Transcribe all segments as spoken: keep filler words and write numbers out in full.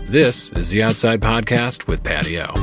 This is the Outside Podcast with Patty O.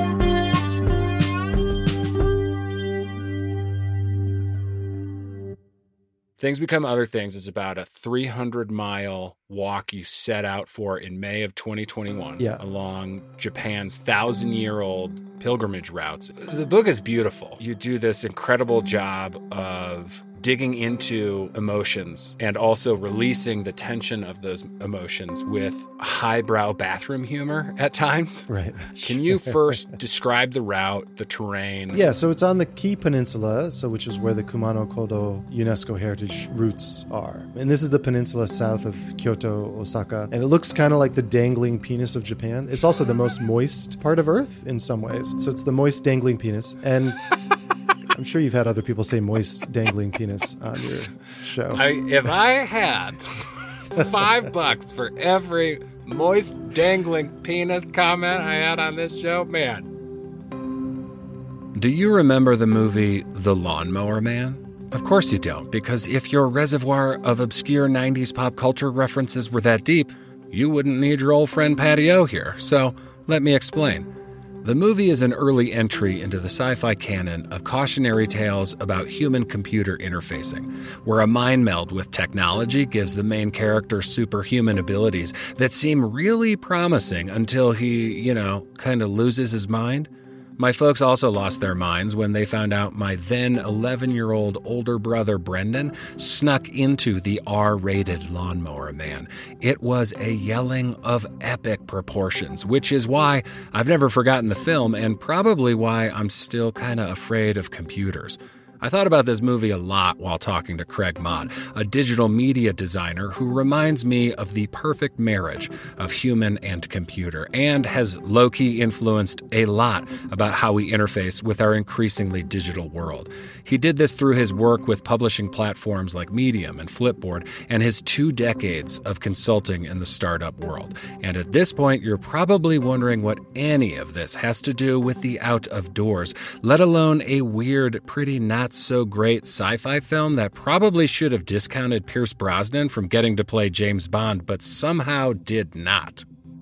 Things Become Other Things is about a three hundred mile walk you set out for in May of twenty twenty-one yeah. along Japan's thousand-year-old pilgrimage routes. The book is beautiful. You do this incredible job of digging into emotions and also releasing the tension of those emotions with highbrow bathroom humor at times. Right. Can you first describe the route, the terrain? Yeah, so it's on the Kii Peninsula, so which is where the Kumano Kodo UNESCO heritage routes are. And this is the peninsula south of Kyoto, Osaka. And it looks kind of like the dangling penis of Japan. It's also the most moist part of Earth in some ways. So it's the moist dangling penis. And I'm sure you've had other people say moist dangling penis on your show. I, if I had five bucks for every moist dangling penis comment I had on this show, man. Do you remember the movie The Lawnmower Man? Of course you don't, because if your reservoir of obscure nineties pop culture references were that deep, you wouldn't need your old friend Patty O here. So let me explain. The movie is an early entry into the sci-fi canon of cautionary tales about human-computer interfacing, where a mind meld with technology gives the main character superhuman abilities that seem really promising until he, you know, kind of loses his mind. My folks also lost their minds when they found out my then eleven-year-old older brother Brendan snuck into the R-rated Lawnmower Man. It was a yelling of epic proportions, which is why I've never forgotten the film and probably why I'm still kind of afraid of computers. I thought about this movie a lot while talking to Craig Mott, a digital media designer who reminds me of the perfect marriage of human and computer and has low-key influenced a lot about how we interface with our increasingly digital world. He did this through his work with publishing platforms like Medium and Flipboard and his two decades of consulting in the startup world. And at this point, you're probably wondering what any of this has to do with the out of doors, let alone a weird, pretty not so great sci-fi film that probably should have discounted Pierce Brosnan from getting to play James Bond, but somehow did not.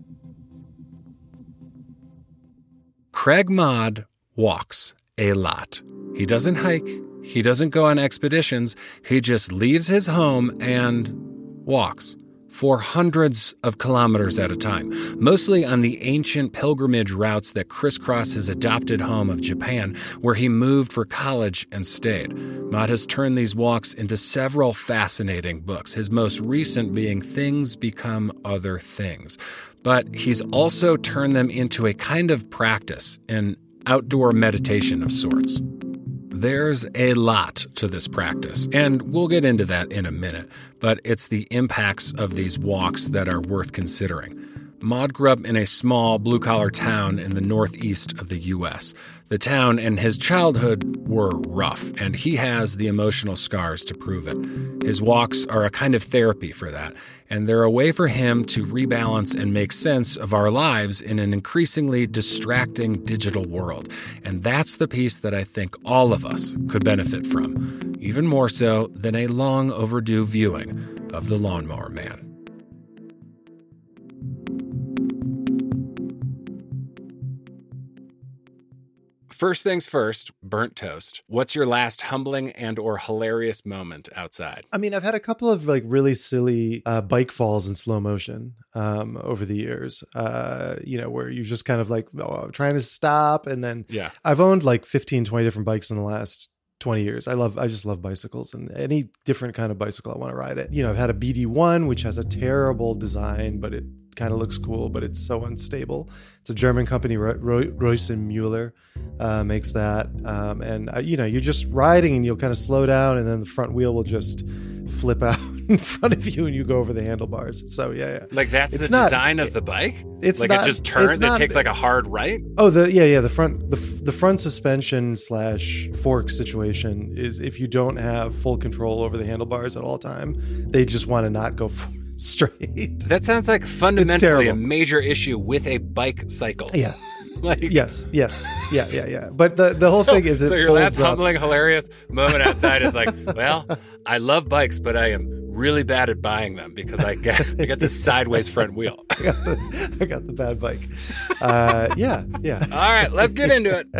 Craig Mott walks a lot. He doesn't hike. He doesn't go on expeditions. He just leaves his home and walks for hundreds of kilometers at a time, mostly on the ancient pilgrimage routes that crisscross his adopted home of Japan, where he moved for college and stayed. Mott has turned these walks into several fascinating books, his most recent being Things Become Other Things. But he's also turned them into a kind of practice, an outdoor meditation of sorts. There's a lot to this practice, and we'll get into that in a minute, but it's the impacts of these walks that are worth considering. Mott grew up in a small blue-collar town in the northeast of the U S. The town and his childhood were rough, and he has the emotional scars to prove it. His walks are a kind of therapy for that, and they're a way for him to rebalance and make sense of our lives in an increasingly distracting digital world. And that's the piece that I think all of us could benefit from, even more so than a long overdue viewing of The Lawnmower Man. First things first, burnt toast. What's your last humbling and or hilarious moment outside? I mean, I've had a couple of like really silly uh, bike falls in slow motion um, over the years, uh, you know, where you're just kind of like oh, trying to stop. And then yeah. I've owned like fifteen, twenty different bikes in the last twenty years. I love, I just love bicycles, and any different kind of bicycle I want to ride it. You know, I've had a B D one, which has a terrible design, but it kind of looks cool, but it's so unstable. It's a German company, Reuss and Müller, uh, makes that. Um, and, uh, you know, you're just riding and you'll kind of slow down, and then the front wheel will just flip out in front of you and you go over the handlebars. So, yeah, yeah. Like that's it's the not, design of the bike? It's like not, it just turns, not, it takes like a hard right? Oh, the yeah, yeah. The front, the, the front suspension slash fork situation is if you don't have full control over the handlebars at all time, they just want to not go forward. Straight. That sounds like fundamentally a major issue with a bike cycle. Yeah. Like, yes, yes, yeah, yeah, yeah. But the, the whole so, thing is it so your folds last up. humbling, hilarious moment outside is like, well, I love bikes, but I am really bad at buying them because I get I get this sideways front wheel. I got the, I got the bad bike. Uh, yeah, yeah. All right, let's get into it.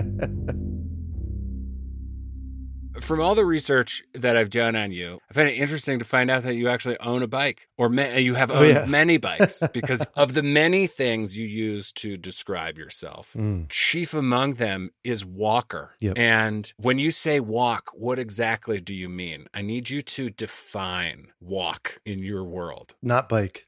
From all the research that I've done on you, I find it interesting to find out that you actually own a bike, or ma- you have owned oh, yeah. many bikes, because of the many things you use to describe yourself. Mm. Chief among them is walker. Yep. And when you say walk, what exactly do you mean? I need you to define walk in your world. Not bike.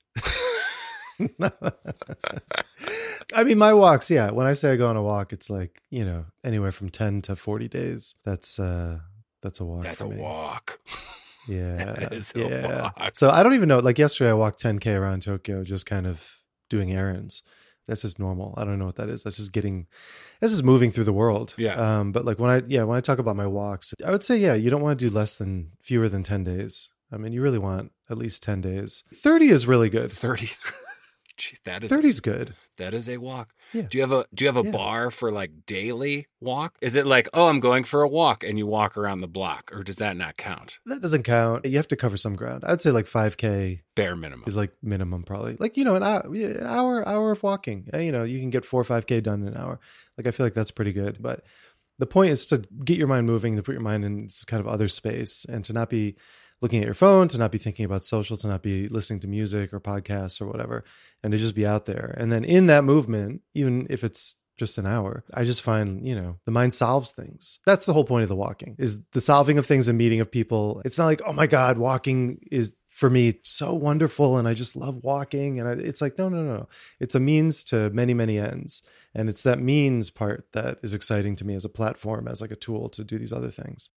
I mean, my walks, yeah. When I say I go on a walk, it's like, you know, anywhere from ten to forty days. That's uh that's a walk. That's for a me. walk. Yeah. That is yeah. a walk. So I don't even know. Like yesterday I walked ten K around Tokyo, just kind of doing errands. That's just normal. I don't know what that is. That's just getting, this is moving through the world. Yeah. Um, but like when I, yeah, when I talk about my walks, I would say, yeah, you don't want to do less than, fewer than ten days. I mean, you really want at least ten days. thirty is really good. thirty. Gee, that is thirty is good. That is a walk. Yeah. Do you have a Do you have a yeah. bar for like daily walk? Is it like, oh, I'm going for a walk, and you walk around the block, or does that not count? That doesn't count. You have to cover some ground. I'd say like five K bare minimum is like minimum, probably. Like, you know, an hour, an hour, hour of walking. You know, you can get four or five K done in an hour. Like, I feel like that's pretty good. But the point is to get your mind moving, to put your mind in this kind of other space, and to not be looking at your phone, to not be thinking about social, to not be listening to music or podcasts or whatever, and to just be out there. And then in that movement, even if it's just an hour, I just find, you know, the mind solves things. That's the whole point of the walking, is the solving of things and meeting of people. It's not like, oh my God, walking is for me so wonderful and I just love walking. And I, it's like, no, no, no. It's a means to many, many ends. And it's that means part that is exciting to me as a platform, as like a tool to do these other things.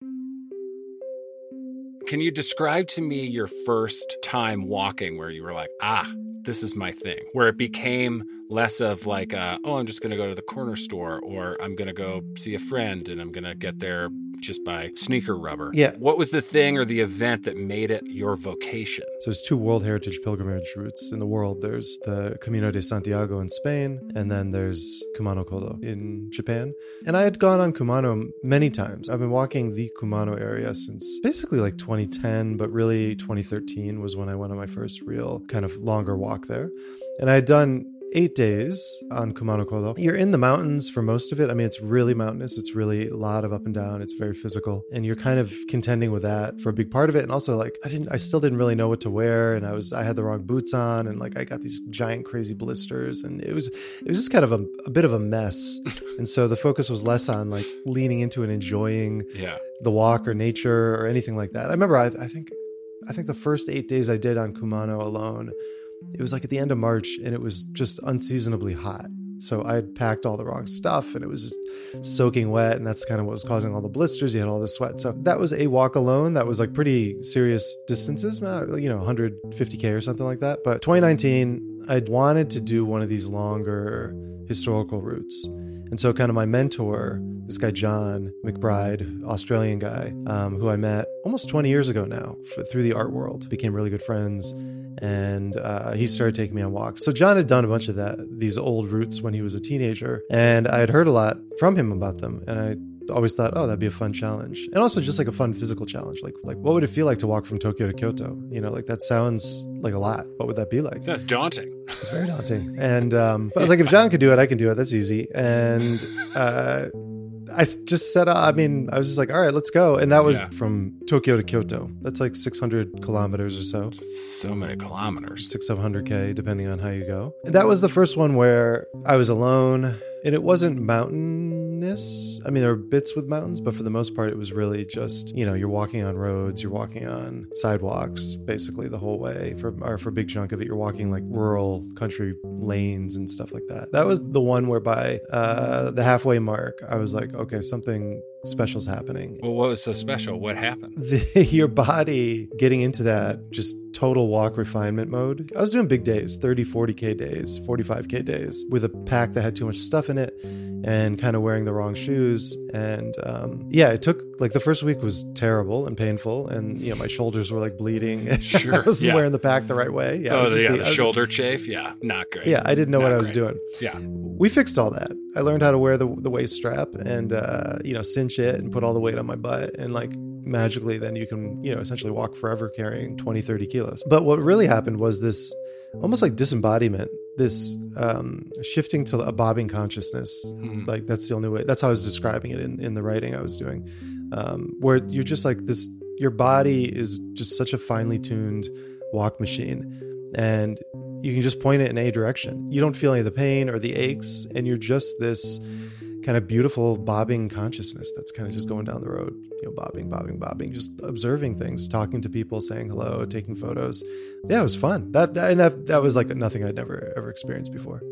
Can you describe to me your first time walking where you were like, ah, this is my thing, where it became less of like, uh, oh, I'm just going to go to the corner store, or I'm going to go see a friend and I'm going to get there just by sneaker rubber. Yeah. What was the thing or the event that made it your vocation? So there's two World Heritage pilgrimage routes in the world. There's the Camino de Santiago in Spain, and then there's Kumano Kodo in Japan. And I had gone on Kumano many times. I've been walking the Kumano area since basically like twenty ten, but really twenty thirteen was when I went on my first real kind of longer walk there. And I had done eight days on Kumano Kodo. You're in the mountains for most of it. I mean, it's really mountainous. It's really a lot of up and down. It's very physical. And you're kind of contending with that for a big part of it. And also, like, I didn't, I still didn't really know what to wear. And I was, I had the wrong boots on, and like, I got these giant crazy blisters, and it was, it was just kind of a, a bit of a mess. And so the focus was less on like leaning into and enjoying yeah. the walk or nature or anything like that. I remember, I, I think, I think the first eight days I did on Kumano alone, it was like at the end of March, and it was just unseasonably hot. So I had packed all the wrong stuff, and it was just soaking wet, and that's kind of what was causing all the blisters. You had all the sweat. So that was a walk alone. That was like pretty serious distances, you know, one hundred fifty K or something like that. But twenty nineteen, I'd wanted to do one of these longer historical routes. And so kind of my mentor, this guy, John McBride, Australian guy, um, who I met almost twenty years ago now f- through the art world, became really good friends. And uh, he started taking me on walks. So John had done a bunch of that, these old routes when he was a teenager. And I had heard a lot from him about them. And I always thought, oh, that'd be a fun challenge. And also just like a fun physical challenge. Like, like what would it feel like to walk from Tokyo to Kyoto? You know, like that sounds like a lot. What would that be like? That's daunting. It's very daunting. And um, but I was like, if John could do it, I can do it. That's easy. And uh, I just said, uh, I mean, I was just like, all right, let's go. And that was yeah. from Tokyo to Kyoto. That's like six hundred kilometers or so. So many kilometers. Six, seven hundred K, depending on how you go. And that was the first one where I was alone. And it wasn't mountainous. I mean, there were bits with mountains, but for the most part, it was really just, you know, you're walking on roads, you're walking on sidewalks, basically the whole way. For or for a big chunk of it, you're walking like rural country lanes and stuff like that. That was the one where by uh, the halfway mark, I was like, okay, something special's happening. Well, what was so special? What happened? The, your body getting into that just total walk refinement mode. I was doing big days, thirty, forty K days, forty-five K days with a pack that had too much stuff in it and kind of wearing the wrong shoes. And um, yeah, it took like the first week was terrible and painful. And, you know, my shoulders were like bleeding. Sure. I wasn't yeah. wearing the pack the right way. Yeah, oh, the, yeah, be, the was, shoulder chafe. Yeah, not great. Yeah, I didn't know not what great. I was doing. Yeah. We fixed all that. I learned how to wear the, the waist strap and, uh, you know, cinch it and put all the weight on my butt and like magically then you can, you know, essentially walk forever carrying twenty, thirty kilos. But what really happened was this almost like disembodiment, this um, shifting to a bobbing consciousness. Mm. Like that's the only way. That's how I was describing it in, in the writing I was doing, um, where you're just like this, your body is just such a finely tuned walk machine, and you can just point it in any direction. You don't feel any of the pain or the aches, and you're just this kind of beautiful bobbing consciousness that's kind of just going down the road, you know, bobbing, bobbing, bobbing, just observing things, talking to people, saying hello, taking photos. Yeah, it was fun. That, that and that, that was like nothing I'd never ever experienced before.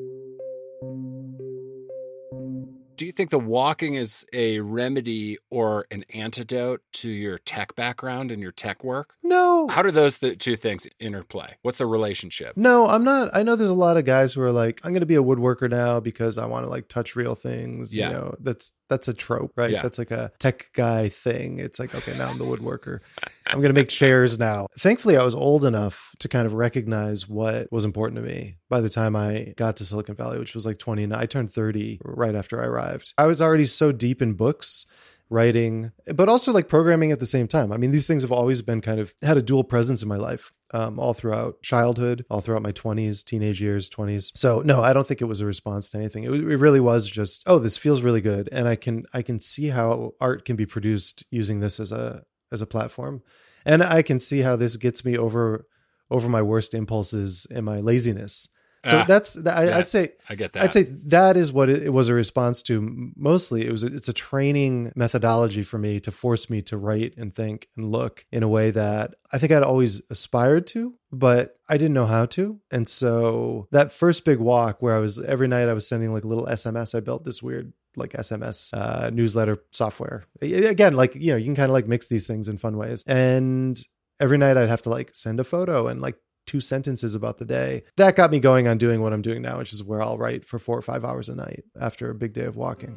Do you think the walking is a remedy or an antidote to your tech background and your tech work? No. How do those th- two things interplay? What's the relationship? No, I'm not. I know there's a lot of guys who are like, I'm going to be a woodworker now because I want to like touch real things. Yeah. You know, that's, that's a trope, right? Yeah. That's like a tech guy thing. It's like, okay, now I'm the woodworker. I'm going to make chairs now. Thankfully, I was old enough to kind of recognize what was important to me by the time I got to Silicon Valley, which was like twenty. I turned thirty right after I arrived. I was already so deep in books, writing, but also like programming at the same time. I mean, these things have always been kind of had a dual presence in my life, um, all throughout childhood, all throughout my twenties, teenage years, twenties. So no, I don't think it was a response to anything. It, it really was just, oh, this feels really good. And I can, I can see how art can be produced using this as a, as a platform. And I can see how this gets me over, over my worst impulses and my laziness. So ah, that's, I, yes, I'd say, I get that. I'd say that is what it, it was a response to. Mostly it was, it's a training methodology for me to force me to write and think and look in a way that I think I'd always aspired to, but I didn't know how to. And so that first big walk where I was, every night I was sending like a little S M S, I built this weird like S M S uh, newsletter software. Again, like, you know, you can kind of like mix these things in fun ways. And every night I'd have to like send a photo and like two sentences about the day. That got me going on doing what I'm doing now, which is where I'll write for four or five hours a night after a big day of walking.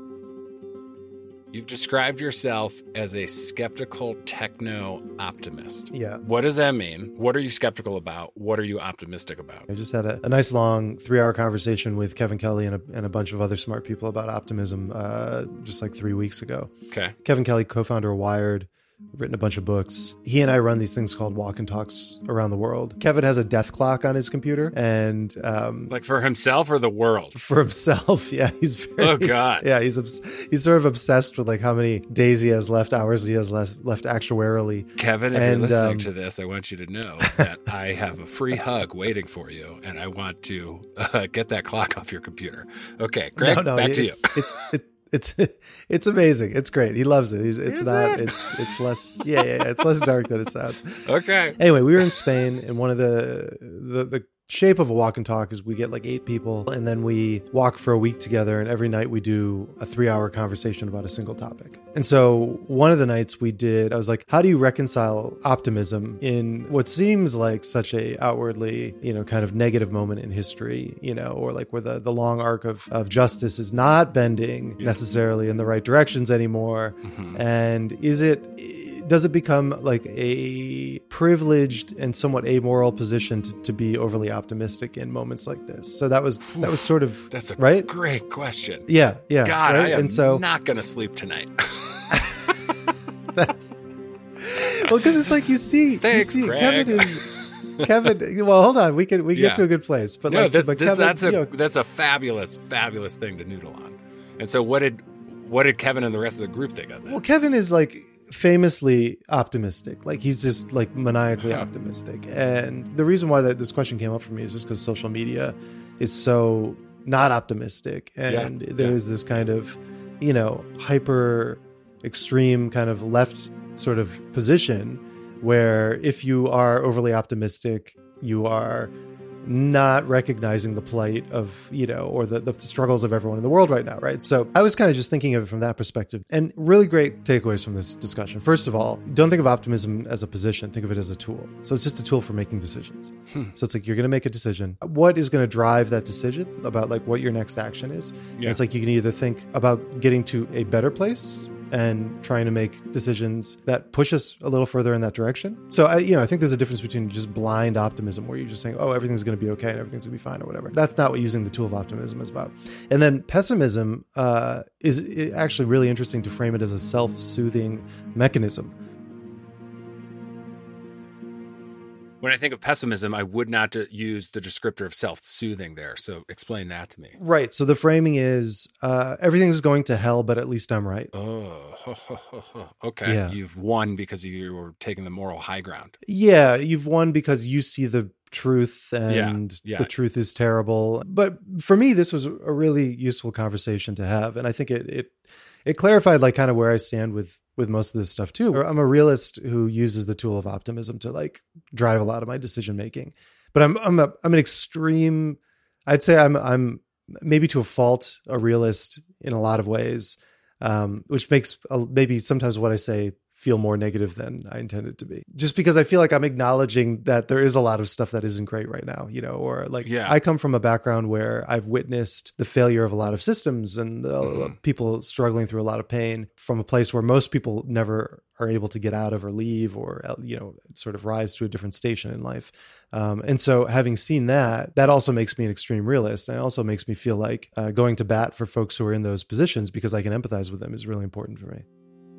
You've described yourself as a skeptical techno-optimist. Yeah. What does that mean? What are you skeptical about? What are you optimistic about? I just had a, a nice long three-hour conversation with Kevin Kelly and a, and a bunch of other smart people about optimism uh, just like three weeks ago. Okay. Kevin Kelly, co-founder of Wired, written a bunch of books. He and I run these things called walk and talks around the world. Kevin has a death clock on his computer, and um, like for himself or the world? For himself, yeah. He's very, oh god, yeah. He's obs- he's sort of obsessed with like how many days he has left, hours he has left, left actuarially. Kevin, if and, you're listening um, to this, I want you to know that I have a free hug waiting for you, and I want to uh, get that clock off your computer. Okay, Greg, no, no, back to you. It, it, It's it's amazing. It's great. He loves it. He's, it's Is not. it? It's it's less. Yeah, yeah, yeah. It's less dark than it sounds. Okay. Anyway, we were in Spain, and one of the the the shape of a walk and talk is we get like eight people, and then we walk for a week together, and every night we do a three hour conversation about a single topic. And so one of the nights we did, I was like, how do you reconcile optimism in what seems like such a outwardly, you know, kind of negative moment in history, you know, or like where the, the long arc of, of justice is not bending necessarily in the right directions anymore. Mm-hmm. And is it, does it become like a privileged and somewhat amoral position to, to be overly optimistic in moments like this? So that was, that was sort of, that's a right? great question. Yeah. Yeah. God, right? I am and so, not going to sleep tonight. That's well, because it's like you see, Thanks, you see, Greg. Kevin is Kevin. Well, hold on, we can we yeah. get to a good place, but no, like, this, but this, Kevin, that's a you know, that's a fabulous, fabulous thing to noodle on. And so, what did what did Kevin and the rest of the group think of that? Well, Kevin is like famously optimistic. Like he's just like maniacally optimistic. And the reason why that this question came up for me is just because social media is so not optimistic, and yeah. there yeah. is this kind of, you know, hyper extreme kind of left sort of position where if you are overly optimistic, you are not recognizing the plight of, you know, or the, the struggles of everyone in the world right now, right? So I was kind of just thinking of it from that perspective, and really great takeaways from this discussion. First of all, don't think of optimism as a position, think of it as a tool. So it's just a tool for making decisions. Hmm. So it's like, you're going to make a decision. What is going to drive that decision about like what your next action is? Yeah. It's like, you can either think about getting to a better place and trying to make decisions that push us a little further in that direction. So I, you know, I think there's a difference between just blind optimism, where you're just saying, oh, everything's going to be okay and everything's going to be fine or whatever. That's not what using the tool of optimism is about. And then pessimism uh, is actually really interesting to frame it as a self-soothing mechanism, When I think of pessimism, I would not use the descriptor of self-soothing there. So explain that to me. Right. So the framing is uh, everything's going to hell, but at least I'm right. Oh, okay. Yeah. You've won because you were taking the moral high ground. Yeah, you've won because you see the truth and Yeah, yeah. the truth is terrible. But for me, this was a really useful conversation to have. And I think it it it clarified like kind of where I stand with with most of this stuff too. I'm a realist who uses the tool of optimism to like drive a lot of my decision making. But I'm I'm a I'm an extreme, I'd say I'm I'm maybe to a fault a realist in a lot of ways, um, which makes uh, maybe sometimes what I say feel more negative than I intended to be. Just because I feel like I'm acknowledging that there is a lot of stuff that isn't great right now, you know, or like Yeah. I come from a background where I've witnessed the failure of a lot of systems and uh, Mhm. people struggling through a lot of pain from a place where most people never are able to get out of or leave or, uh, you know, sort of rise to a different station in life. Um, and so having seen that, that also makes me an extreme realist. And it also makes me feel like uh, going to bat for folks who are in those positions because I can empathize with them is really important for me.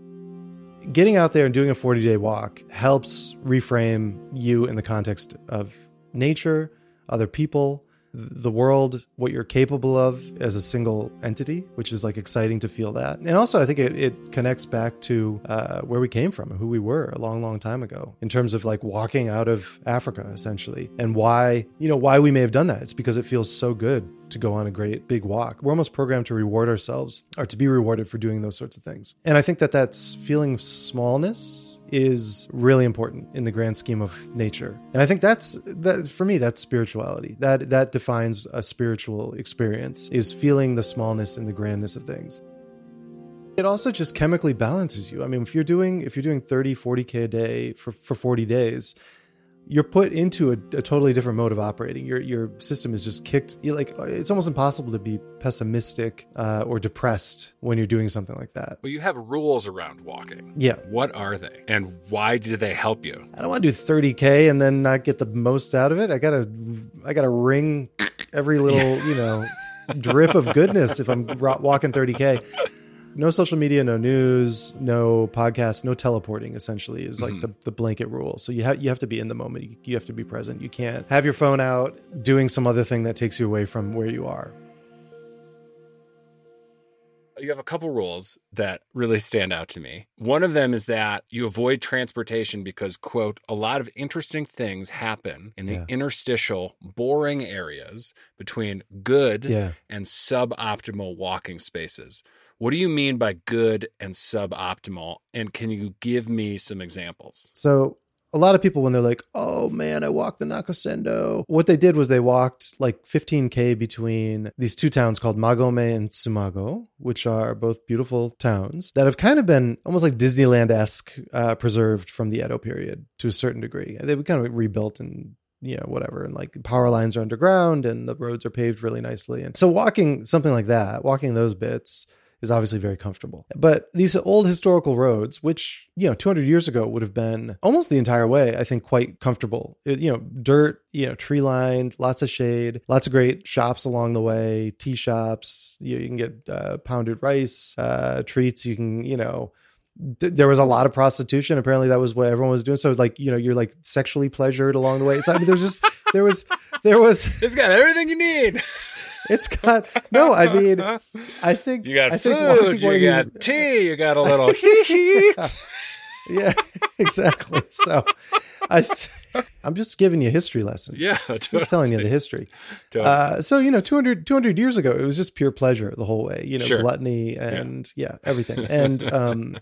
Getting out there and doing a forty day walk helps reframe you in the context of nature, other people, the world, what you're capable of as a single entity, which is like exciting to feel that. And also I think it, it connects back to uh, where we came from, who we were a long, long time ago in terms of like walking out of Africa essentially, and why, you know, why we may have done that. It's because it feels so good to go on a great big walk. We're almost programmed to reward ourselves or to be rewarded for doing those sorts of things. And I think that that's feeling of smallness is really important in the grand scheme of nature. And I think that's that for me, that's spirituality. That that defines a spiritual experience, is feeling the smallness and the grandness of things. It also just chemically balances you. I mean, if you're doing if you're doing thirty, forty K a day for, for forty days, you're put into a, a totally different mode of operating. Your your system is just kicked. You like it's almost impossible to be pessimistic uh, or depressed when you're doing something like that. Well, you have rules around walking. Yeah. What are they? And why do they help you? I don't want to do thirty K and then not get the most out of it. I gotta I gotta wring every little, you know, drip of goodness if I'm walking thirty K. No social media, no news, no podcasts, no teleporting, essentially, is like mm-hmm. the, the blanket rule. So you have you have to be in the moment. You, you have to be present. You can't have your phone out doing some other thing that takes you away from where you are. You have a couple rules that really stand out to me. One of them is that you avoid transportation because, quote, a lot of interesting things happen in the yeah. interstitial, boring areas between good yeah. and suboptimal walking spaces. What do you mean by good and suboptimal? And can you give me some examples? So a lot of people, when they're like, oh man, I walked the Nakasendo, what they did was they walked like fifteen K between these two towns called Magome and Tsumago, which are both beautiful towns that have kind of been almost like Disneyland-esque uh, preserved from the Edo period to a certain degree. They were kind of rebuilt and you know, whatever. And like the power lines are underground and the roads are paved really nicely. And so walking something like that, walking those bits is obviously very comfortable. But these old historical roads, which, you know, two hundred years ago would have been almost the entire way, I think, quite comfortable. It, you know, dirt, you know, tree lined, lots of shade, lots of great shops along the way, tea shops. You, you can get uh, pounded rice, uh, treats. You can, you know, th- there was a lot of prostitution. Apparently that was what everyone was doing. So like, you know, you're like sexually pleasured along the way. It's, I mean, there's just, there was, there was. It's got everything you need. It's got no. I mean, I think you got I food, think you got these, tea, you got a little hee hee. Yeah, exactly. So, I th- I'm just giving you history lessons. Yeah, totally. Just telling you the history. Totally. Uh, so you know, two hundred, two hundred years ago, it was just pure pleasure the whole way. You know, sure. gluttony and yeah, yeah everything. And um,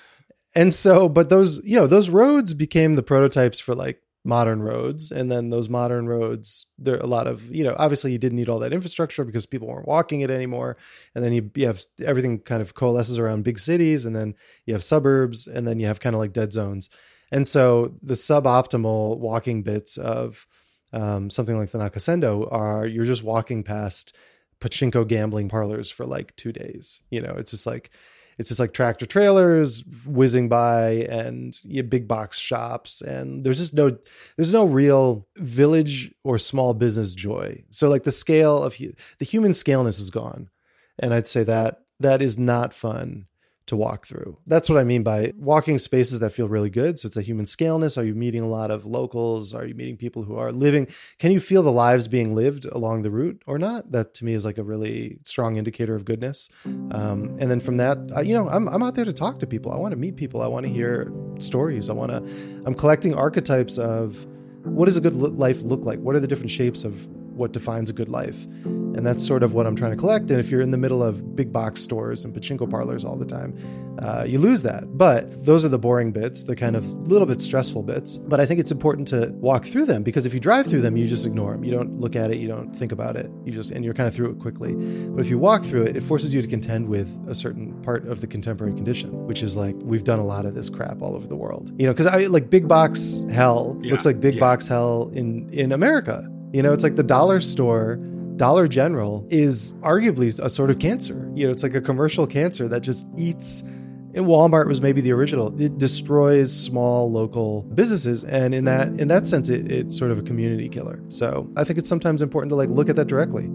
and so, but those you know those roads became the prototypes for like modern roads. And then those modern roads, there are a lot of, you know, obviously you didn't need all that infrastructure because people weren't walking it anymore. And then you, you have everything kind of coalesces around big cities, and then you have suburbs, and then you have kind of like dead zones. And so the suboptimal walking bits of um, something like the Nakasendo are you're just walking past pachinko gambling parlors for like two days. You know, it's just like, It's just like tractor trailers whizzing by and you know, big box shops. And there's just no, there's no real village or small business joy. So like the scale of the human scaleness is gone. And I'd say that that is not fun to walk through. That's what I mean by walking spaces that feel really good. So it's a human scaleness. Are you meeting a lot of locals? Are you meeting people who are living? Can you feel the lives being lived along the route or not? That to me is like a really strong indicator of goodness. Um, and then from that, uh, you know, I'm, I'm out there to talk to people. I want to meet people. I want to hear stories. I want to, I'm collecting archetypes of what does a good life look like? What are the different shapes of what defines a good life? And that's sort of what I'm trying to collect. And if you're in the middle of big box stores and pachinko parlors all the time, uh, you lose that. But those are the boring bits, the kind of little bit stressful bits. But I think it's important to walk through them, because if you drive through them, you just ignore them. You don't look at it. You don't think about it. You just, and you're kind of through it quickly. But if you walk through it, it forces you to contend with a certain part of the contemporary condition, which is like, we've done a lot of this crap all over the world. You know, because I like big box hell yeah, looks like big yeah. box hell in, in America. You know, it's like the dollar store, Dollar General is arguably a sort of cancer. You know, it's like a commercial cancer that just eats. And Walmart was maybe the original. It destroys small local businesses, and in that in that sense, it, it's sort of a community killer. So I think it's sometimes important to like look at that directly.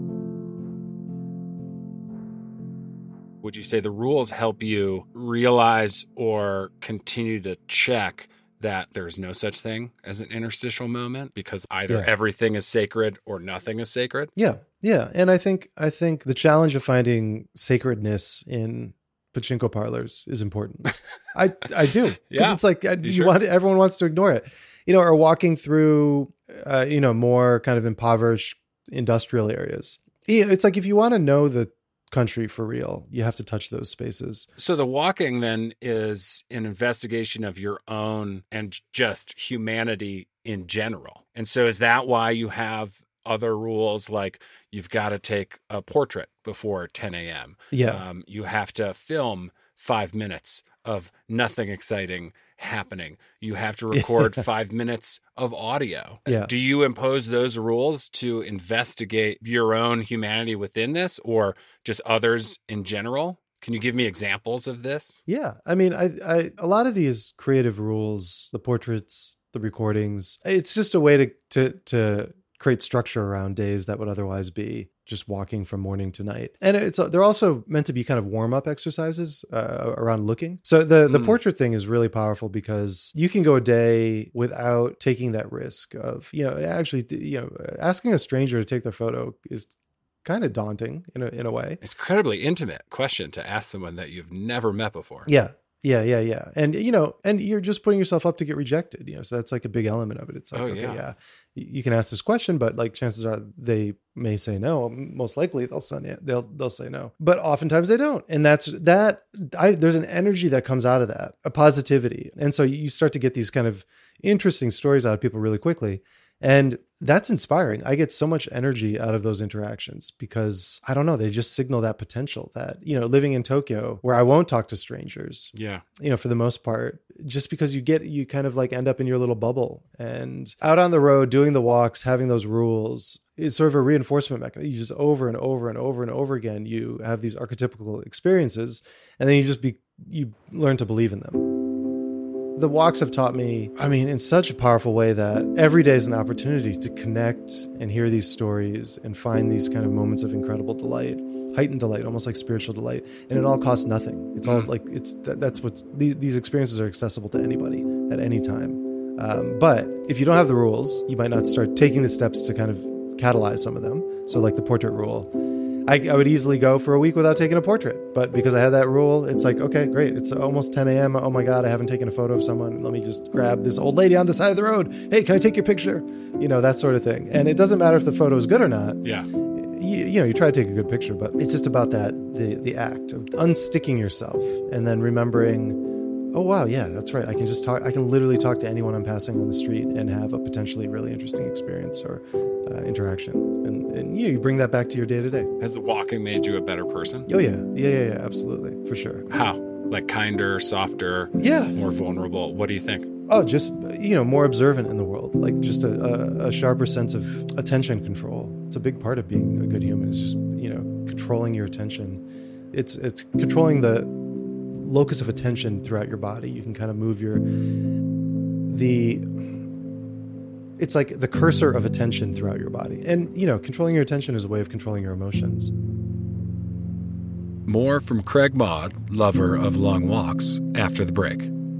Would you say the rules help you realize or continue to check that there's no such thing as an interstitial moment, because either yeah. everything is sacred or nothing is sacred? Yeah. Yeah. And I think, I think the challenge of finding sacredness in pachinko parlors is important. I, I do. Because yeah. it's like, you, you you sure? want, everyone wants to ignore it, you know, or walking through, uh, you know, more kind of impoverished industrial areas. You know, it's like, if you want to know the country for real, you have to touch those spaces. So the walking then is an investigation of your own and just humanity in general. And so is that why you have other rules, like you've got to take a portrait before ten a.m. Yeah. Um, you have to film five minutes of nothing exciting happening. You have to record five minutes of audio. Yeah. Do you impose those rules to investigate your own humanity within this, or just others in general? Can you give me examples of this? Yeah. I mean, I, I, a lot of these creative rules, the portraits, the recordings, it's just a way to, to, to create structure around days that would otherwise be just walking from morning to night. And it's they're also meant to be kind of warm-up exercises uh, around looking. So the, the mm. portrait thing is really powerful, because you can go a day without taking that risk of, you know, actually, you know, asking a stranger to take their photo is kind of daunting in a, in a way. It's an incredibly intimate question to ask someone that you've never met before. Yeah. Yeah, yeah, yeah. And, you know, and you're just putting yourself up to get rejected, you know, so that's like a big element of it. It's like, oh, okay, yeah. yeah, you can ask this question, but like chances are they may say no. Most likely they'll say, they'll, they'll say no, but oftentimes they don't. And that's that, I, there's an energy that comes out of that, a positivity. And so you start to get these kind of interesting stories out of people really quickly. And that's inspiring. I get so much energy out of those interactions because, I don't know, they just signal that potential that, you know, living in Tokyo where I won't talk to strangers, yeah, you know, for the most part, just because you get, you kind of like end up in your little bubble, and out on the road, doing the walks, having those rules is sort of a reinforcement mechanism. You just over and over and over and over again, you have these archetypical experiences, and then you just be, you learn to believe in them. The walks have taught me, I mean, in such a powerful way that every day is an opportunity to connect and hear these stories and find these kind of moments of incredible delight, heightened delight, almost like spiritual delight. And it all costs nothing. It's all like, it's, that, that's what's, these, these experiences are accessible to anybody at any time. Um, but if you don't have the rules, you might not start taking the steps to kind of catalyze some of them. So like the portrait rule, I, I would easily go for a week without taking a portrait, but because I had that rule, it's like, okay, great. It's almost ten a.m. Oh my God, I haven't taken a photo of someone. Let me just grab this old lady on the side of the road. Hey, can I take your picture? You know, that sort of thing. And it doesn't matter if the photo is good or not. Yeah. You, you know, you try to take a good picture, but it's just about that, the, the act of unsticking yourself and then remembering, oh, wow, yeah, that's right. I can just talk. I can literally talk to anyone I'm passing on the street and have a potentially really interesting experience or uh, interaction. And, and you, know, you bring that back to your day to day. Has the walking made you a better person? Oh, yeah. Yeah, yeah, yeah, absolutely. For sure. How? Like kinder, softer, yeah, more vulnerable? What do you think? Oh, just, you know, more observant in the world, like just a, a, a sharper sense of attention control. It's a big part of being a good human, is just, you know, controlling your attention. It's, it's controlling the locus of attention throughout your body. You can kind of move your, the, it's like the cursor of attention throughout your body. And, you know, controlling your attention is a way of controlling your emotions. More from Craig Maud, lover of long walks, after the break.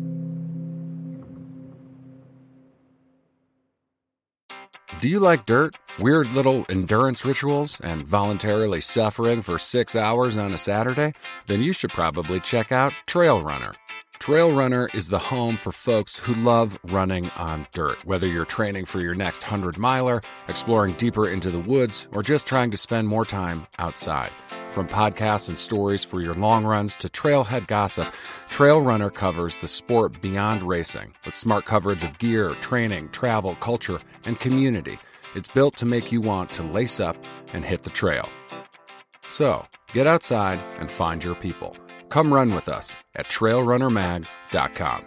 Do you like dirt, weird little endurance rituals, and voluntarily suffering for six hours on a Saturday? Then you should probably check out Trail Runner. Trail Runner is the home for folks who love running on dirt. Whether you're training for your next hundred-miler, exploring deeper into the woods, or just trying to spend more time outside. From podcasts and stories for your long runs to trailhead gossip, Trail Runner covers the sport beyond racing with smart coverage of gear, training, travel, culture, and community. It's built to make you want to lace up and hit the trail. So, get outside and find your people. Come run with us at trail runner mag dot com.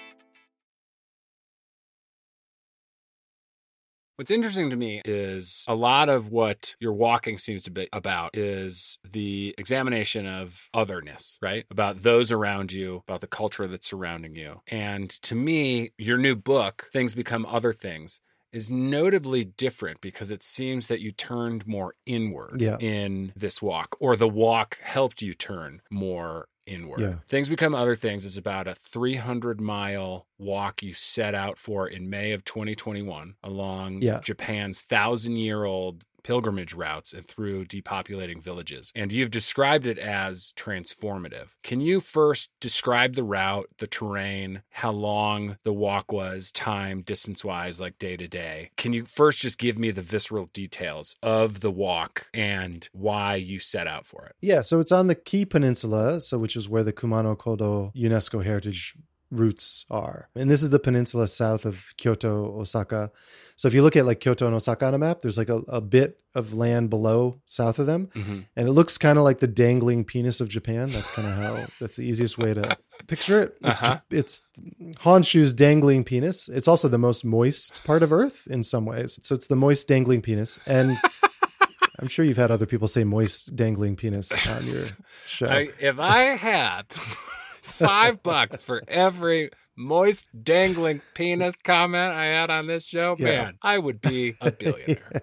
What's interesting to me is a lot of what your walking seems to be about is the examination of otherness, right? About those around you, about the culture that's surrounding you. And to me, your new book, Things Become Other Things, is notably different because it seems that you turned more inward yeah. in this walk, or the walk helped you turn more inward. Yeah. Things Become Other Things is about a three hundred mile walk you set out for in May of twenty twenty-one along yeah. Japan's thousand-year-old pilgrimage routes and through depopulating villages. And you've described it as transformative. Can you first describe the route, the terrain, how long the walk was, time, distance-wise, like day to day? Can you first just give me the visceral details of the walk and why you set out for it? Yeah, so it's on the Kii Peninsula, so which is where the Kumano Kodo UNESCO Heritage roots are. And this is the peninsula south of Kyoto, Osaka. So if you look at like Kyoto and Osaka on a map, there's like a, a bit of land below south of them. Mm-hmm. And it looks kind of like the dangling penis of Japan. That's kind of how, that's the easiest way to picture it. It's, uh-huh. it's Honshu's dangling penis. It's also the most moist part of Earth in some ways. So it's the moist dangling penis. And I'm sure you've had other people say moist dangling penis on your show. I, if I had five bucks for every moist dangling penis comment I had on this show, yeah. man, I would be a billionaire.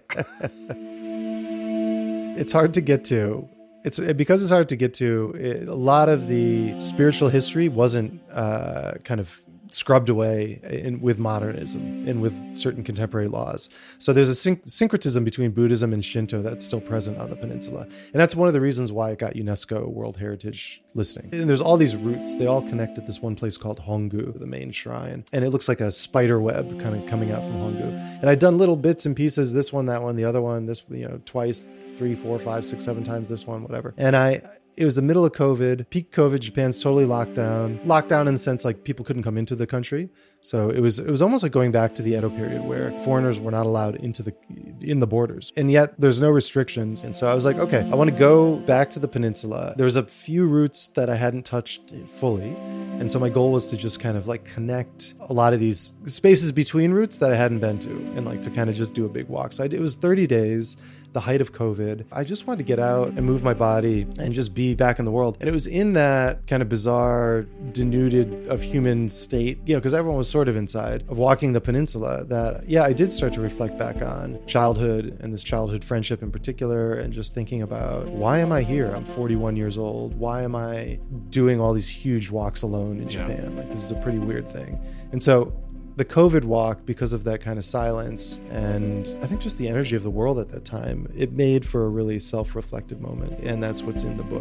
It's hard to get to. It's because it's hard to get to. It, a lot of the spiritual history wasn't uh, kind of scrubbed away in, with modernism and with certain contemporary laws. So there's a syn- syncretism between Buddhism and Shinto that's still present on the peninsula. And that's one of the reasons why it got UNESCO World Heritage listing. And there's all these roots. They all connect at this one place called Hongu, the main shrine. And it looks like a spider web kind of coming out from Hongu. And I'd done little bits and pieces, this one, that one, the other one, this, you know, twice, three, four, five, six, seven times, this one, whatever. And I... It was the middle of COVID, peak COVID. Japan's totally locked down. Locked down in the sense like people couldn't come into the country. So it was it was almost like going back to the Edo period where foreigners were not allowed into the in the borders. And yet there's no restrictions. And so I was like, okay, I want to go back to the peninsula. There was a few routes that I hadn't touched fully. And so my goal was to just kind of like connect a lot of these spaces between routes that I hadn't been to and like to kind of just do a big walk. So I, it was thirty days, the height of COVID. I just wanted to get out and move my body and just be back in the world. And it was in that kind of bizarre, denuded of human state, you know, because everyone was sort of inside, of walking the peninsula that, yeah, I did start to reflect back on childhood and this childhood friendship in particular, and just thinking about, why am I here? I'm forty-one years old. Why am I doing all these huge walks alone in Japan? Yeah. Like, this is a pretty weird thing. And so the COVID walk, because of that kind of silence and I think just the energy of the world at that time, it made for a really self-reflective moment. And that's what's in the book.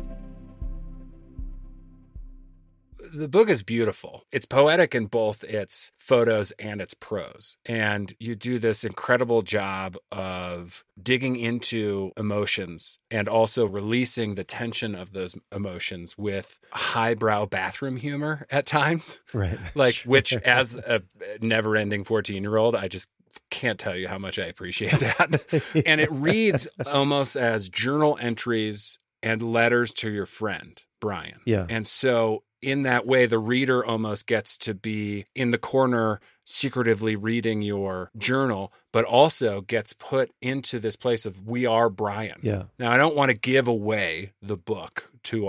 The book is beautiful. It's poetic in both its photos and its prose. And you do this incredible job of digging into emotions and also releasing the tension of those emotions with highbrow bathroom humor at times. Right. Like, which as a never-ending fourteen-year-old, I just can't tell you how much I appreciate that. Yeah. And it reads almost as journal entries and letters to your friend, Brian. Yeah. And so in that way, the reader almost gets to be in the corner secretively reading your journal, but also gets put into this place of, we are Brian. Yeah. Now, I don't want to give away the book to our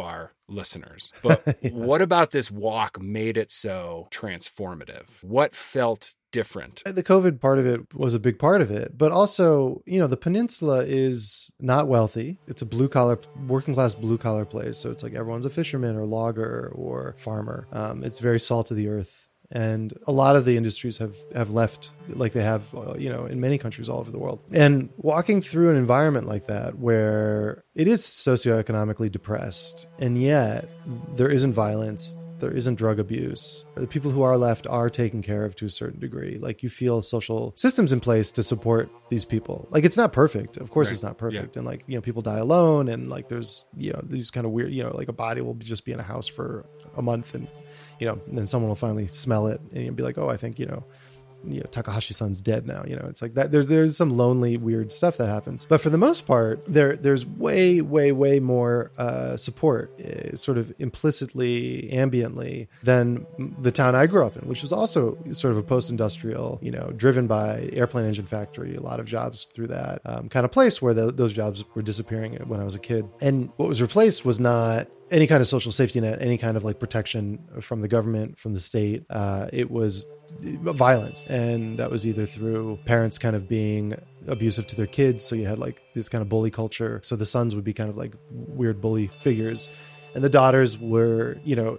listeners. But Yeah. what about this walk made it so transformative? What felt different? The COVID part of it was a big part of it, but also, you know, the peninsula is not wealthy. It's a blue collar, working class blue collar place. So it's like everyone's a fisherman or logger or farmer. Um, it's very salt of the earth. And a lot of the industries have, have left like they have, uh, you know, in many countries all over the world. And walking through an environment like that where it is socioeconomically depressed, and yet there isn't violence, there isn't drug abuse. The people who are left are taken care of to a certain degree. Like you feel social systems in place to support these people. Like it's not perfect. Of course, right. It's not perfect. Yeah. And like, you know, people die alone, and like there's, you know, these kind of weird, you know, like a body will just be in a house for a month, and you know, and then someone will finally smell it and you'll be like, oh, I think, you know, you know, Takahashi-san's dead now. You know, it's like that. There's there's some lonely, weird stuff that happens. But for the most part, there there's way, way, way more uh, support, uh, sort of implicitly, ambiently, than the town I grew up in, which was also sort of a post-industrial, you know, driven by airplane engine factory, a lot of jobs through that um, kind of place where the, those jobs were disappearing when I was a kid. And what was replaced was not any kind of social safety net, any kind of like protection from the government, from the state. Uh, it was violence. And that was either through parents kind of being abusive to their kids. So you had like this kind of bully culture. So the sons would be kind of like weird bully figures. And the daughters were, you know,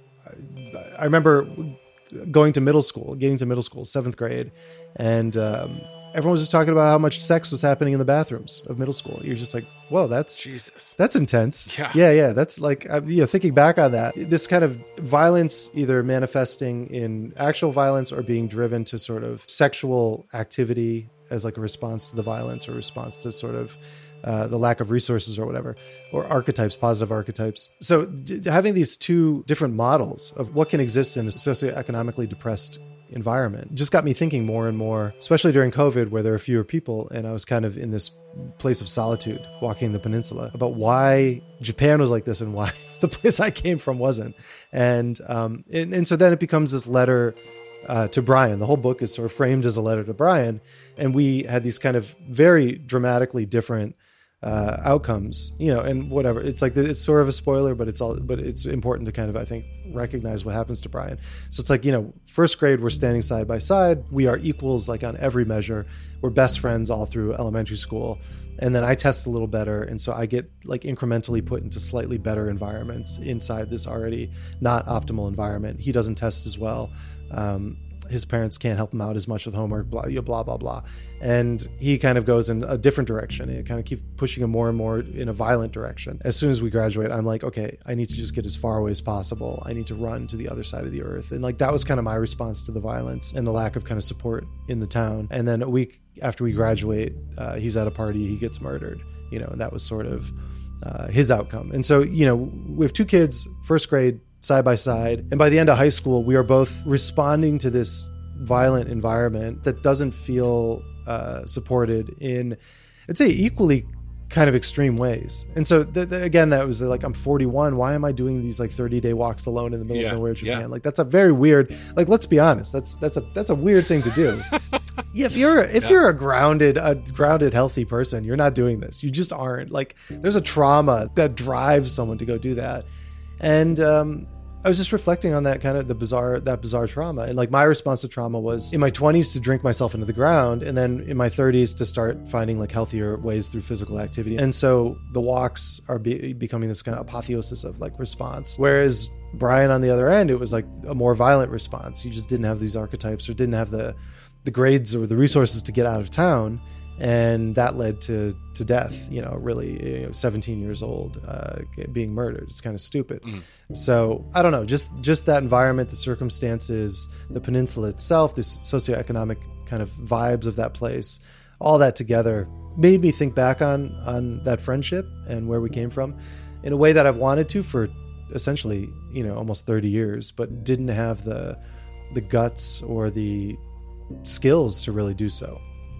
I remember going to middle school, getting to middle school, seventh grade. And, um, everyone was just talking about how much sex was happening in the bathrooms of middle school. You're just like, whoa, that's Jesus. That's intense. Yeah. Yeah. Yeah. That's like, you know, thinking back on that, this kind of violence, either manifesting in actual violence or being driven to sort of sexual activity as like a response to the violence or response to sort of uh, the lack of resources or whatever, or archetypes, positive archetypes. So d- having these two different models of what can exist in a socioeconomically depressed environment just got me thinking more and more, especially during COVID, where there are fewer people. And I was kind of in this place of solitude walking the peninsula about why Japan was like this and why the place I came from wasn't. And, um, and, and so then it becomes this letter uh, to Brian. The whole book is sort of framed as a letter to Brian. And we had these kind of very dramatically different Uh, outcomes, you know, and whatever. It's like, it's sort of a spoiler, but it's all, but it's important to kind of, I think, recognize what happens to Brian. So it's like, you know, first grade, we're standing side by side. We are equals, like on every measure. We're best friends all through elementary school. And then I test a little better. And so I get like incrementally put into slightly better environments inside this already not optimal environment. He doesn't test as well. Um, his parents can't help him out as much with homework, blah, blah, blah, blah. And he kind of goes in a different direction. It kind of keeps pushing him more and more in a violent direction. As soon as we graduate, I'm like, okay, I need to just get as far away as possible. I need to run to the other side of the earth. And like, that was kind of my response to the violence and the lack of kind of support in the town. And then a week after we graduate, uh, he's at a party, he gets murdered, you know, and that was sort of uh, his outcome. And so, you know, we have two kids, first grade, side by side. And by the end of high school, we are both responding to this violent environment that doesn't feel uh, supported in, I'd say, equally kind of extreme ways. And so th- th- again, that was like, I'm forty-one. Why am I doing these like thirty day walks alone in the middle yeah, of nowhere, Japan? Yeah. Like that's a very weird, like, let's be honest. That's, that's a, that's a weird thing to do. Yeah, if you're, if yeah. you're a grounded, a grounded, healthy person, you're not doing this. You just aren't. Like there's a trauma that drives someone to go do that. And, um, I was just reflecting on that kind of the bizarre, that bizarre trauma. And like my response to trauma was in my twenties to drink myself into the ground. And then in my thirties to start finding like healthier ways through physical activity. And so the walks are be- becoming this kind of apotheosis of like response. Whereas Brian on the other end, it was like a more violent response. He just didn't have these archetypes or didn't have the, the grades or the resources to get out of town. And that led to to death, you know, really, you know, seventeen years old, uh, being murdered. It's kind of stupid. Mm. So I don't know, just just that environment, the circumstances, the peninsula itself, this socioeconomic kind of vibes of that place, all that together made me think back on on that friendship and where we came from in a way that I've wanted to for essentially, you know, almost thirty years, but didn't have the the guts or the skills to really do so.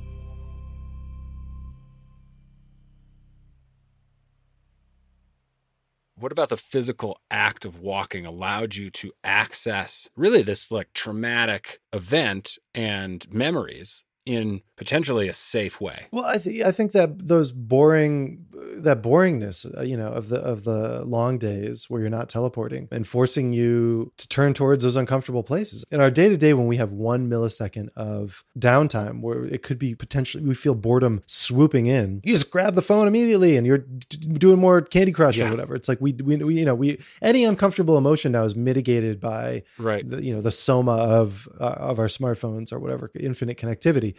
What about the physical act of walking allowed you to access really this like traumatic event and memories in potentially a safe way? Well, I think I think that those boring, that boringness, uh, you know, of the of the long days where you're not teleporting and forcing you to turn towards those uncomfortable places. In our day to day, when we have one millisecond of downtime where it could be potentially, we feel boredom swooping in, you just grab the phone immediately and you're d- doing more Candy Crush yeah. or whatever. It's like we, we, we, you know, we any uncomfortable emotion now is mitigated by right. the, you know, the soma of uh, of our smartphones or whatever, infinite connectivity.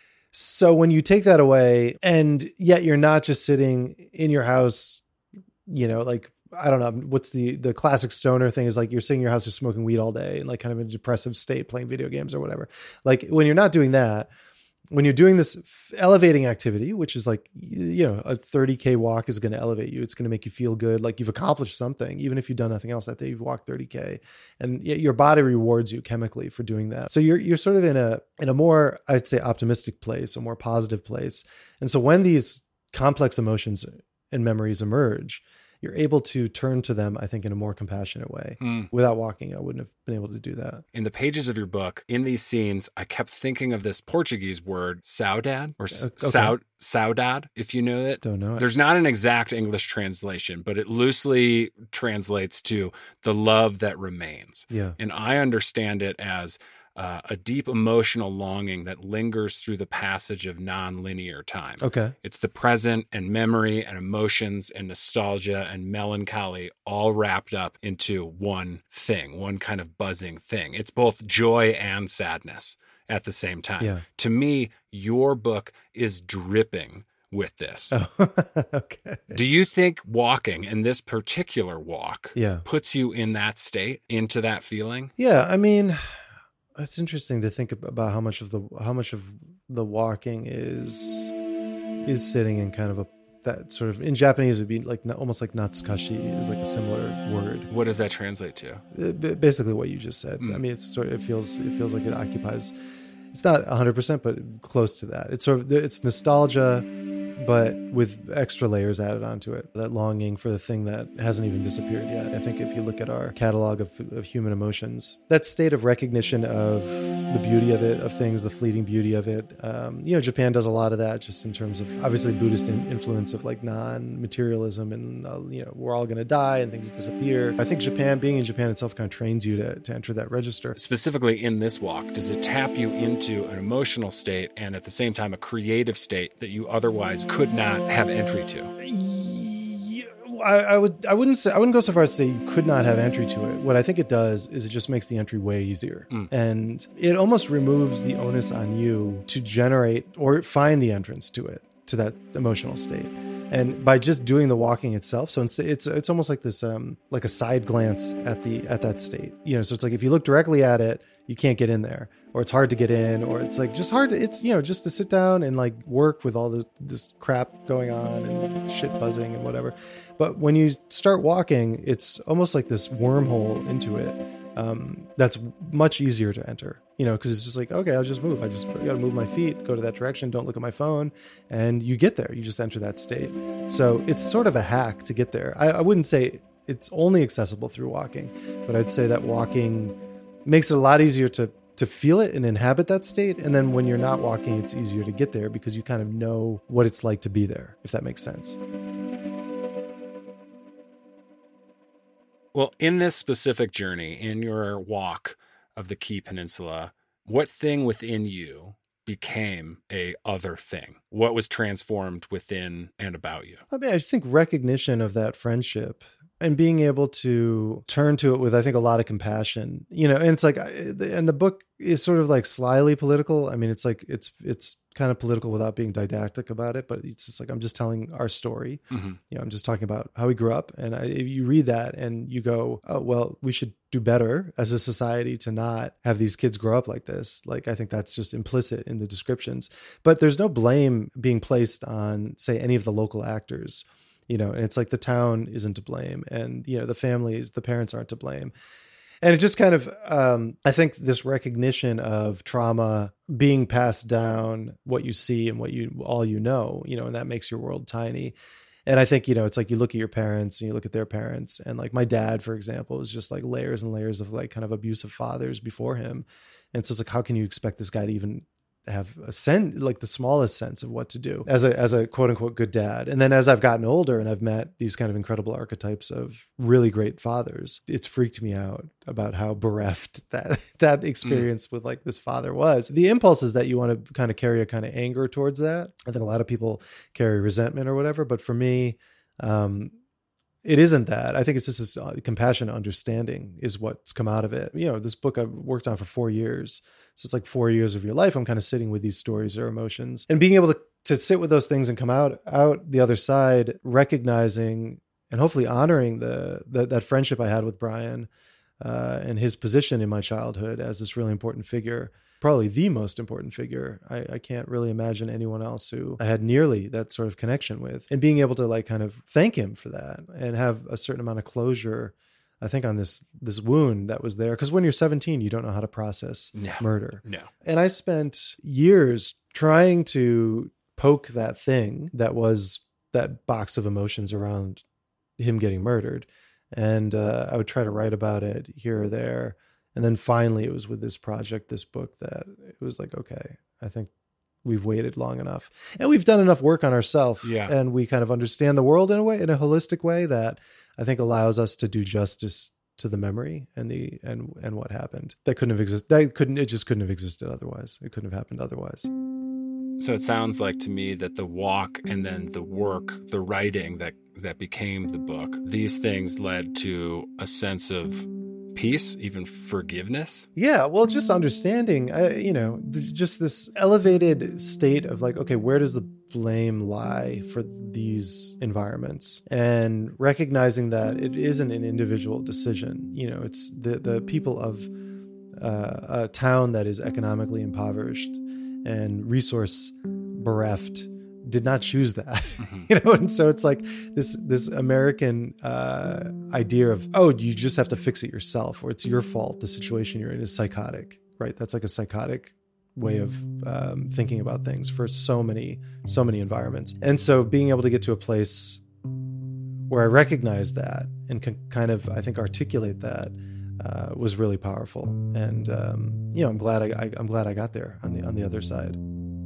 So when you take that away and yet you're not just sitting in your house, you know, like, I don't know, what's the, the classic stoner thing is like, you're sitting in your house just smoking weed all day and like kind of in a depressive state, playing video games or whatever. Like when you're not doing that, when you're doing this elevating activity, which is like, you know, a thirty K walk is going to elevate you. It's going to make you feel good. Like you've accomplished something, even if you've done nothing else that day, you've walked thirty K and your body rewards you chemically for doing that. So you're, you're sort of in a, in a more, I'd say optimistic place, a more positive place. And so when these complex emotions and memories emerge, you're able to turn to them, I think, in a more compassionate way. Mm. Without walking, I wouldn't have been able to do that. In the pages of your book, in these scenes, I kept thinking of this Portuguese word, saudade, or okay. sau- saudade, if you know it. Don't know it. There's not an exact English translation, but it loosely translates to the love that remains. Yeah. And I understand it as Uh, a deep emotional longing that lingers through the passage of non-linear time. Okay. It's the present and memory and emotions and nostalgia and melancholy all wrapped up into one thing, one kind of buzzing thing. It's both joy and sadness at the same time. Yeah. To me, your book is dripping with this. Oh, okay. Do you think walking, and this particular walk, yeah. puts you in that state, into that feeling? Yeah, I mean, it's interesting to think about how much of the how much of the walking is is sitting in kind of a that sort of, in Japanese it would be like almost like natsukashi is like a similar word. What does that translate to? It, basically what you just said. Mm. I mean, it's sort of, it feels it feels like it occupies. It's not one hundred percent, but close to that. It's sort of it's nostalgia, but with extra layers added onto it. That longing for the thing that hasn't even disappeared yet. I think if you look at our catalog of, of human emotions, that state of recognition of the beauty of it, of things, the fleeting beauty of it. Um, you know, Japan does a lot of that just in terms of obviously Buddhist in, influence of like non-materialism and, uh, you know, we're all going to die and things disappear. I think Japan, being in Japan itself kind of trains you to, to enter that register. Specifically in this walk, does it tap you into an emotional state and at the same time a creative state that you otherwise could not have entry to? Yeah, I, I would. I wouldn't say. I wouldn't go so far as to say you could not have entry to it. What I think it does is it just makes the entry way easier, mm. and it almost removes the onus on you to generate or find the entrance to it, to that emotional state. And by just doing the walking itself, so it's it's, it's almost like this, um, like a side glance at the at that state. You know, so it's like if you look directly at it, you can't get in there, or it's hard to get in, or it's like just hard to, it's, you know, just to sit down and like work with all this, this crap going on and shit buzzing and whatever. But when you start walking, it's almost like this wormhole into it. Um, that's much easier to enter, you know, because it's just like, okay, I'll just move. I just got to move my feet, go to that direction, don't look at my phone, and you get there. You just enter that state. So it's sort of a hack to get there. I, I wouldn't say it's only accessible through walking, but I'd say that walking makes it a lot easier to to feel it and inhabit that state. And then when you're not walking, it's easier to get there because you kind of know what it's like to be there, if that makes sense. Well, in this specific journey, in your walk of the Kii Peninsula, what thing within you became a other thing? What was transformed within and about you? I mean, I think recognition of that friendship and being able to turn to it with, I think, a lot of compassion, you know, and it's like, and the book is sort of like slyly political. I mean, it's like, it's, it's kind of political without being didactic about it, but it's just like, I'm just telling our story. Mm-hmm. You know, I'm just talking about how we grew up. And I, you read that and you go, oh, well, we should do better as a society to not have these kids grow up like this. Like, I think that's just implicit in the descriptions, but there's no blame being placed on, say, any of the local actors. You know, and it's like the town isn't to blame, and, you know, the families, the parents aren't to blame. And it just kind of, um, I think this recognition of trauma being passed down, what you see and what you, all you know, you know, and that makes your world tiny. And I think, you know, it's like you look at your parents and you look at their parents, and like my dad, for example, is just like layers and layers of like kind of abusive fathers before him. And so it's like, how can you expect this guy to even have a sense, like the smallest sense of what to do as a, as a quote unquote good dad. And then as I've gotten older and I've met these kind of incredible archetypes of really great fathers, it's freaked me out about how bereft that, that experience mm. with like this father was. The impulse is that you want to kind of carry a kind of anger towards that. I think a lot of people carry resentment or whatever, but for me, um, it isn't that. I think it's just this uh, compassion, understanding is what's come out of it. You know, this book I've worked on for four years. So it's like four years of your life. I'm kind of sitting with these stories or emotions and being able to, to sit with those things and come out, out the other side, recognizing and hopefully honoring the, the that friendship I had with Brian uh, and his position in my childhood as this really important figure. Probably the most important figure. I, I can't really imagine anyone else who I had nearly that sort of connection with, and being able to like kind of thank him for that and have a certain amount of closure, I think, on this, this wound that was there. Because when you're seventeen, you don't know how to process no, murder. No. And I spent years trying to poke that thing that was that box of emotions around him getting murdered. And uh, I would try to write about it here or there. And then finally it was with this project, this book, that it was like, okay, I think we've waited long enough and we've done enough work on ourselves. Yeah. And we kind of understand the world in a way, in a holistic way that I think allows us to do justice to the memory and the, and, and what happened. That couldn't have existed. That couldn't, it just couldn't have existed otherwise. It couldn't have happened otherwise. So it sounds like to me that the walk and then the work, the writing that, that became the book, these things led to a sense of peace, even forgiveness. Yeah. Well, just understanding, uh, you know, th- just this elevated state of like, okay, where does the blame lie for these environments, and recognizing that it isn't an individual decision. You know, it's the, the people of uh, a town that is economically impoverished and resource bereft did not choose that, mm-hmm. you know? And so it's like this, this American uh, idea of, oh, you just have to fix it yourself, or it's your fault. The situation you're in is psychotic, right? That's like a psychotic way of um, thinking about things for so many, so many environments. And so being able to get to a place where I recognize that and can kind of, I think, articulate that uh, was really powerful. And, um, you know, I'm glad I, I, I'm glad I got there on the, on the other side.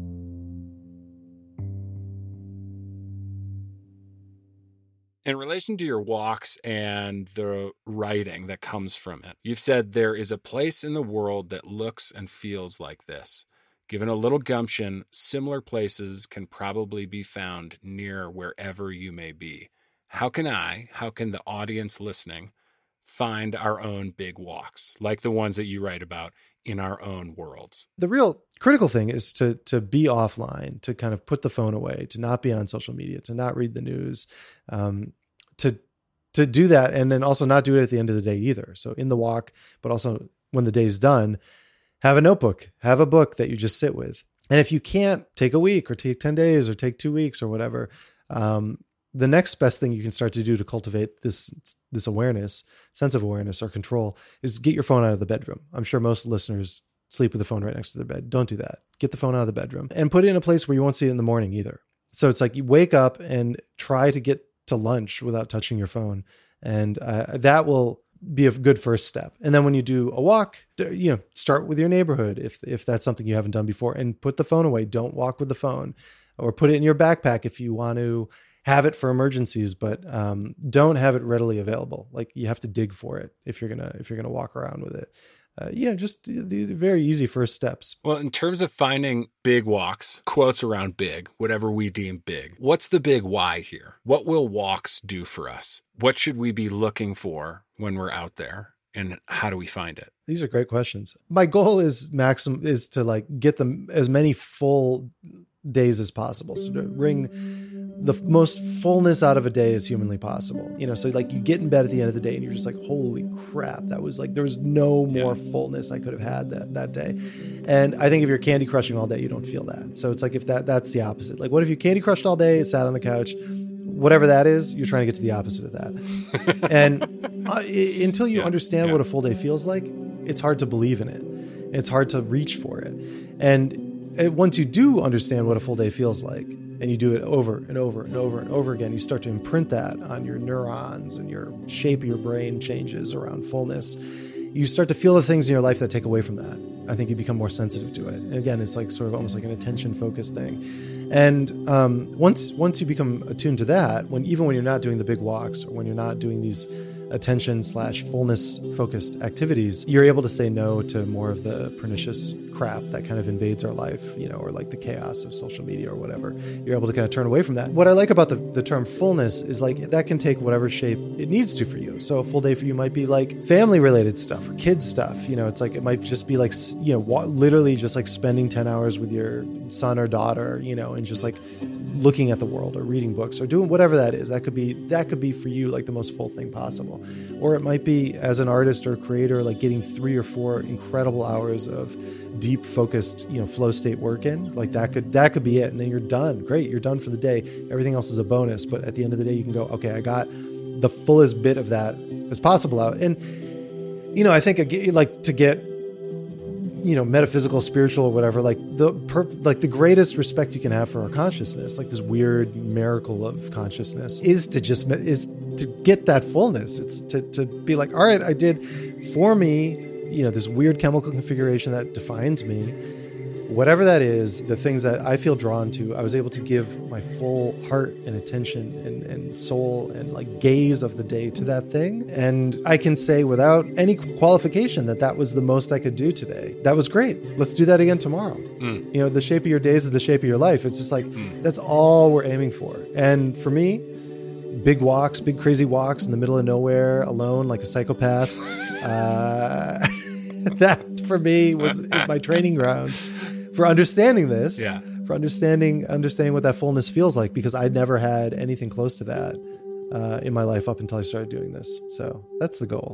In relation to your walks and the writing that comes from it, you've said there is a place in the world that looks and feels like this. Given a little gumption, similar places can probably be found near wherever you may be. How can I, how can the audience listening, find our own big walks, like the ones that you write about in our own worlds? The real critical thing is to to be offline, to kind of put the phone away, to not be on social media, to not read the news, um, to to do that, and then also not do it at the end of the day either. So in the walk, but also when the day's done, have a notebook, have a book that you just sit with. And if you can't, take a week or take ten days or take two weeks or whatever. Um, the next best thing you can start to do to cultivate this, this awareness, sense of awareness or control, is get your phone out of the bedroom. I'm sure most listeners sleep with the phone right next to their bed. Don't do that. Get the phone out of the bedroom and put it in a place where you won't see it in the morning either. So it's like you wake up and try to get to lunch without touching your phone. And uh, that will be a good first step. And then when you do a walk, you know, start with your neighborhood. If, if that's something you haven't done before, and put the phone away. Don't walk with the phone, or put it in your backpack if you want to have it for emergencies, but um, don't have it readily available. Like you have to dig for it if you're going to, if you're going to walk around with it. Uh, you know, just the, the very easy first steps. Well, in terms of finding big walks, quotes around big, whatever we deem big, what's the big why here? What will walks do for us? What should we be looking for when we're out there? And how do we find it? These are great questions. My goal is maximum is to like get them as many full days as possible. So to bring the most fullness out of a day as humanly possible. You know, so like you get in bed at the end of the day and you're just like, holy crap, that was like, there was no more yeah. fullness I could have had that, that day. And I think if you're candy crushing all day, you don't feel that. So it's like, if that, that's the opposite. Like what if you candy crushed all day, sat on the couch, whatever that is, you're trying to get to the opposite of that. And uh, until you yeah. understand yeah. what a full day feels like, it's hard to believe in it. It's hard to reach for it. And once you do understand what a full day feels like, and you do it over and over and over and over again, you start to imprint that on your neurons, and your shape of your brain changes around fullness. you start to feel the things in your life that take away from that. I think you become more sensitive to it. And again, it's like sort of almost like an attention focused thing. And um, once once you become attuned to that, when even when you're not doing the big walks or when you're not doing these attention slash fullness focused activities, you're able to say no to more of the pernicious crap that kind of invades our life, you know, or like the chaos of social media or whatever. You're able to kind of turn away from that. What I like about the, the term fullness is like that can take whatever shape it needs to for you. So a full day for you might be like family related stuff or kids stuff. You know, it's like, it might just be like, you know, literally just like spending ten hours with your son or daughter, you know, and just like looking at the world or reading books or doing whatever that is. That could be, that could be for you like the most full thing possible. Or it might be as an artist or creator, like getting three or four incredible hours of deep focused, you know, flow state work in. Like that could, that could be it. And then you're done. Great. You're done for the day. Everything else is a bonus. But at the end of the day, you can go, okay, I got the fullest bit of that as possible out. And, you know, I think like to get, you know, metaphysical, spiritual, or whatever, like the per, like the greatest respect you can have for our consciousness, like this weird miracle of consciousness, is to just is to get that fullness. It's to to be like, all right, I did for me, you know, this weird chemical configuration that defines me, whatever that is, the things that I feel drawn to, I was able to give my full heart and attention and, and soul and like gaze of the day to that thing. And I can say without any qualification that that was the most I could do today. That was great. Let's do that again tomorrow. Mm. You know, the shape of your days is the shape of your life. It's just like, mm. that's all we're aiming for. And for me, big walks, big crazy walks in the middle of nowhere, alone like a psychopath. uh, that for me was is my training ground. For understanding this, yeah. for understanding understanding what that fullness feels like, because I'd never had anything close to that uh, in my life up until I started doing this. So that's the goal.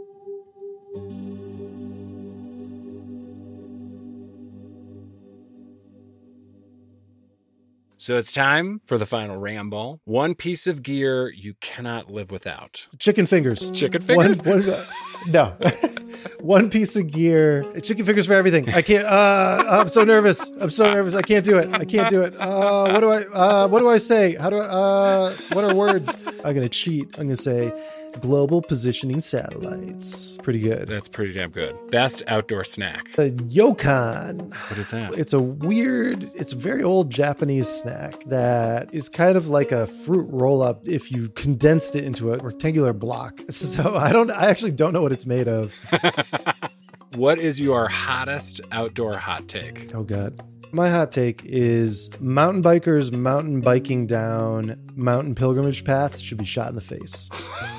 So it's time for the final ramble. One piece of gear you cannot live without. Chicken fingers. Chicken fingers? One, one, no. One piece of gear. Chicken fingers for everything. I can't. Uh, I'm so nervous. I'm so nervous. I can't do it. I can't do it. Uh, what do I? Uh, what do I say? How do I? Uh, what are words? I'm gonna cheat. I'm gonna say global positioning satellites. Pretty good. That's pretty damn good. Best outdoor snack. The Yokan. What is that? It's a weird. It's a very old Japanese snack that is kind of like a fruit roll up if you condensed it into a rectangular block. So I don't. I actually don't know what it's made of. What is your hottest outdoor hot take? Oh, God. My hot take is mountain bikers mountain biking down mountain pilgrimage paths should be shot in the face.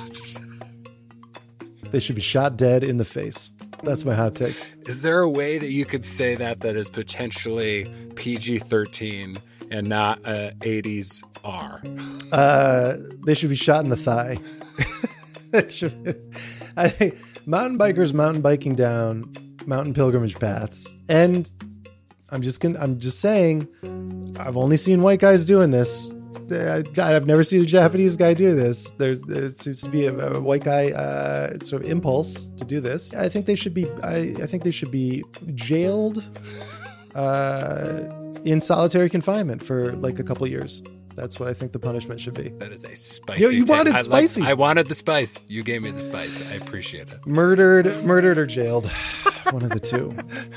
They should be shot dead in the face. That's my hot take. Is there a way that you could say that that is potentially P G thirteen and not a eighties R? Uh, they should be shot in the thigh. should be, I think mountain bikers mountain biking down mountain pilgrimage paths. And I'm just gonna, I'm just saying, I've only seen white guys doing this. God, I've never seen a Japanese guy do this. There's, there seems to be a, a white guy uh, sort of impulse to do this. I think they should be. I, I think they should be jailed uh, in solitary confinement for like a couple years. That's what I think the punishment should be. That is a spicy. You, you wanted I spicy. Like, I wanted the spice. You gave me the spice. I appreciate it. Murdered, murdered, or jailed. One of the two.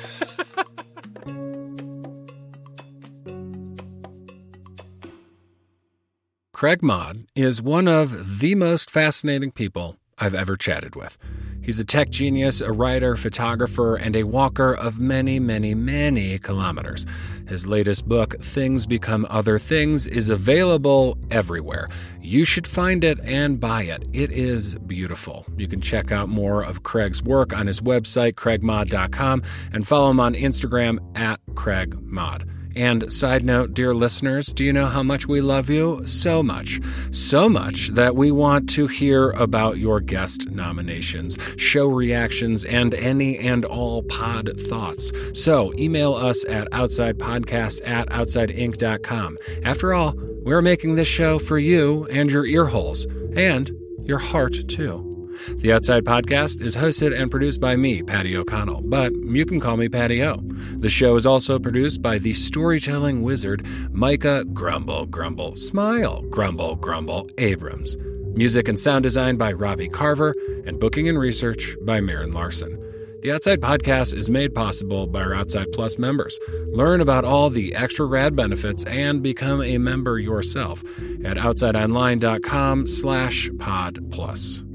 Craig Mod is one of the most fascinating people I've ever chatted with. He's a tech genius, a writer, photographer, and a walker of many, many, many kilometers. His latest book, Things Become Other Things, is available everywhere. You should find it and buy it. It is beautiful. You can check out more of Craig's work on his website, craig mod dot com, and follow him on Instagram at Craig Mod. And side note, dear listeners, do you know how much we love you? So much. So much that we want to hear about your guest nominations, show reactions, and any and all pod thoughts. So email us at outsidepodcast at outside inc dot com. After all, we're making this show for you and your ear holes, and your heart, too. The Outside Podcast is hosted and produced by me, Patty O'Connell, but you can call me Patty O. The show is also produced by the storytelling wizard, Micah Grumble Grumble Smile Grumble Grumble Abrams. Music and sound design by Robbie Carver, and booking and research by Maren Larson. The Outside Podcast is made possible by our Outside Plus members. Learn about all the extra rad benefits and become a member yourself at outsideonline.com slash pod plus.